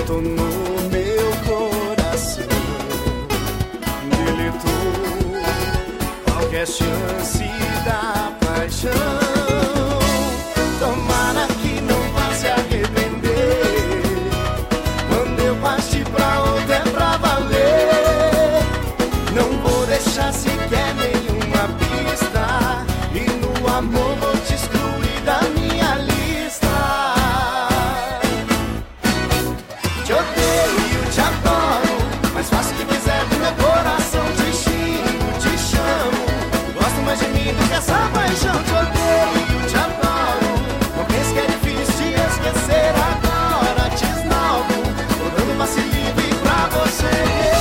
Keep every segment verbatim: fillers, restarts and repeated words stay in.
grito no meu coração, deletou qualquer chance da paixão. Tomara que não vá se arrepender quando eu partir pra outra, é pra valer. Não vou deixar sequer nenhuma pista, e no amor vou te excluir da minha lista. Te odeio, te adoro, mas faço o que quiser do meu coração. Te xingo, te chamo, gosto mais de mim do que essa paixão. Te odeio, te adoro, não pense que é difícil te esquecer agora. Te esnobo, tô dando passe livre pra você.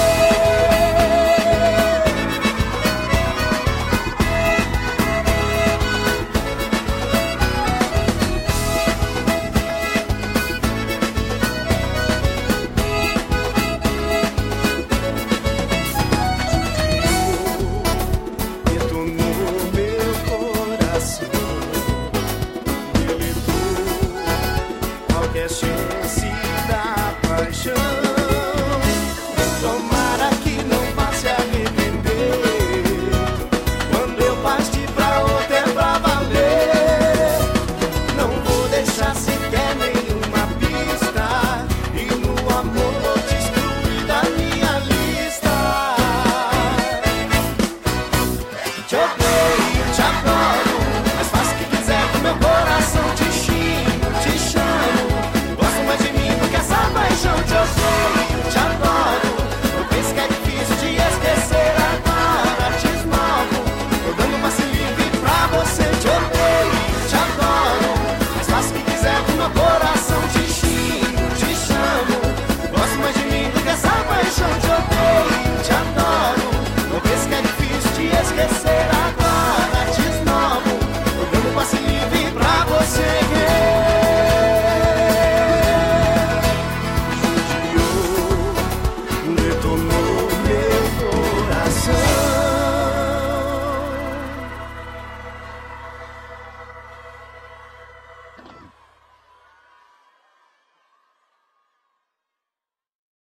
Qualquer chance da paixão.